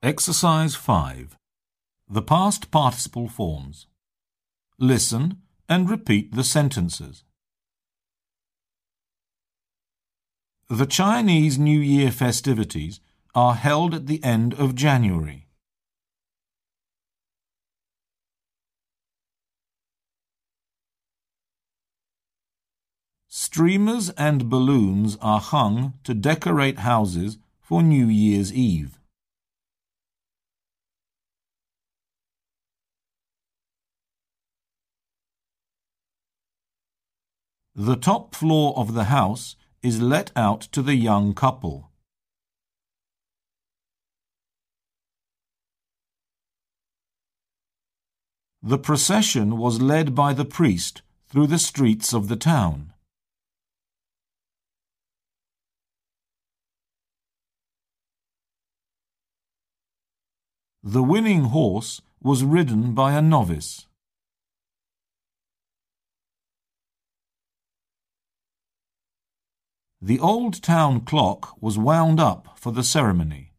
Exercise 5. The past participle forms. Listen and repeat the sentences. The Chinese New Year festivities are held at the end of January. Streamers and balloons are hung to decorate houses for New Year's Eve. The top floor of the house is let out to the young couple. The procession was led by the priest through the streets of the town. The winning horse was ridden by a novice. The old town clock was wound up for the ceremony.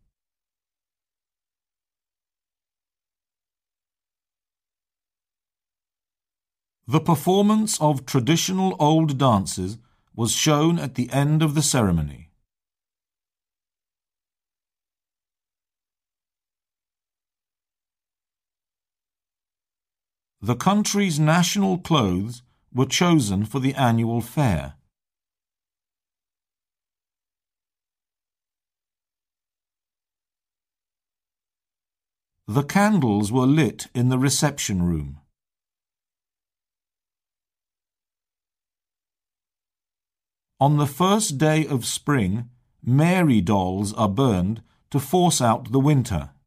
The performance of traditional old dances was shown at the end of the ceremony. The country's national clothes were chosen for the annual fair. The candles were lit in the reception room. On the first day of spring, Mary dolls are burned to force out the winter.